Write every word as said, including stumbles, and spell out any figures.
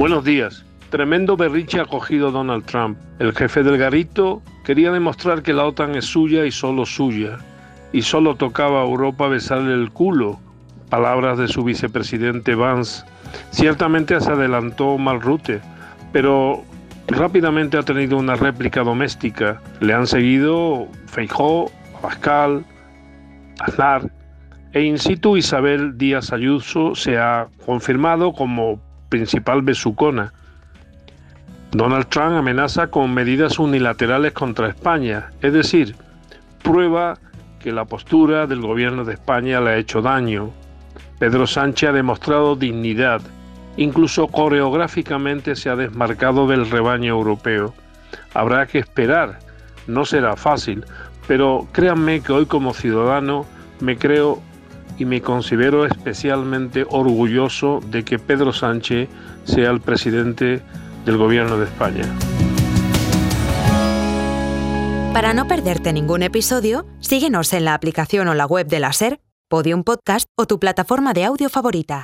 Buenos días. Tremendo berrinche ha cogido Donald Trump. El jefe del garito quería demostrar que la OTAN es suya y solo suya, y solo tocaba a Europa besarle el culo. Palabras de su vicepresidente Vance. Ciertamente se adelantó mal Rutte, pero rápidamente ha tenido una réplica doméstica. Le han seguido Feijóo, Abascal, Aznar, e in situ Isabel Díaz Ayuso se ha confirmado como principal besucona. Donald Trump amenaza con medidas unilaterales contra España, es decir, prueba que la postura del gobierno de España le ha hecho daño. Pedro Sánchez ha demostrado dignidad, incluso coreográficamente se ha desmarcado del rebaño europeo. Habrá que esperar, no será fácil, pero créanme que hoy como ciudadano me creo y me considero especialmente orgulloso de que Pedro Sánchez sea el presidente del Gobierno de España. Para no perderte ningún episodio, síguenos en la aplicación o la web de la SER, Podium Podcast o tu plataforma de audio favorita.